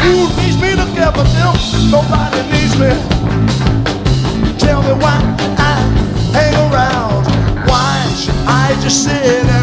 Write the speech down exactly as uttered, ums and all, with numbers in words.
Who needs me to care for them? Nobody needs me. Tell me why I hang around. Why should I just sit